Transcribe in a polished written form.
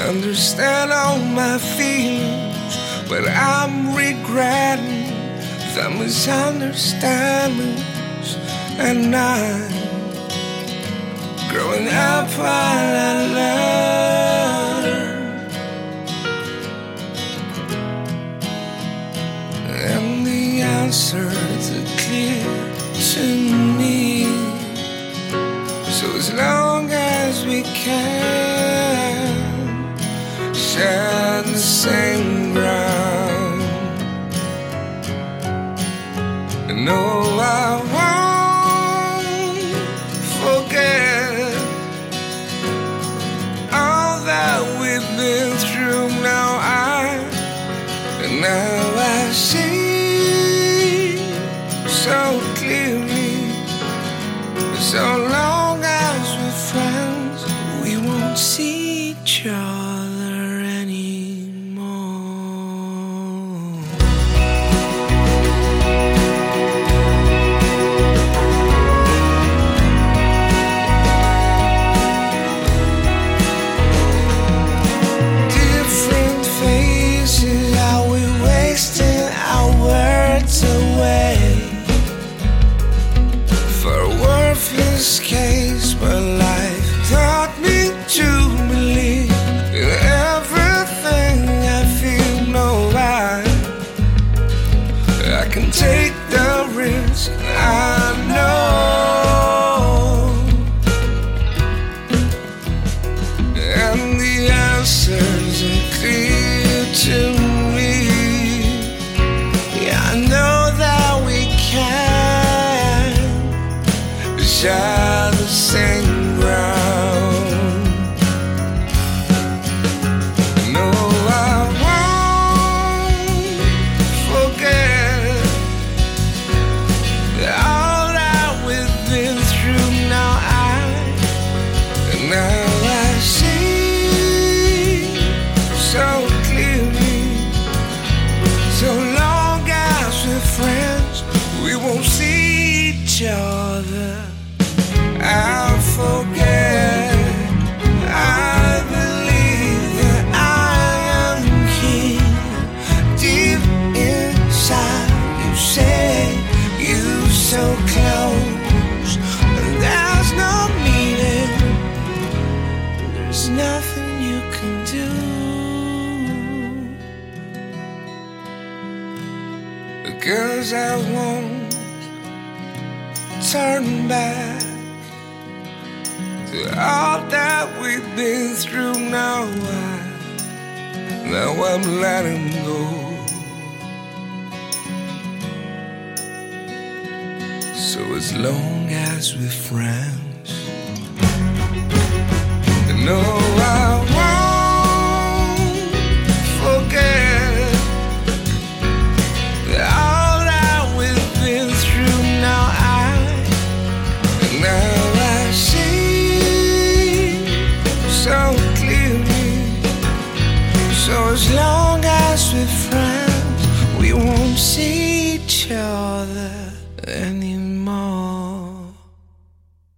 understand all my feelings, but I'm regretting the misunderstandings. And I'm growing up while I learn, and the answers are clear to me. So as long as we can share the same ground, and no, I won't forget all that we've been through. Now I see so clearly. So long as we're friends, we won't see each other anymore. Different faces, how we wasting our words away for a worthless case, but life taught me to believe in everything I feel. No, I can take the risk, I know, and the answers are clear to me. Yeah, I know that we can share the same ground. No, I won't forget all that we've been through. Now I see so clearly. So long as we're friends, we won't see each other. I'll forget. I believe that I am here. Deep inside, you say you so close, and there's no meaning. There's nothing you can do, because I won't turn back to all that we've been through. Now I'm letting go. So as long as we're friends, no, I won't forget all that we've been through. Now I see so clearly. So as long as we're friends, we won't see each other anymore.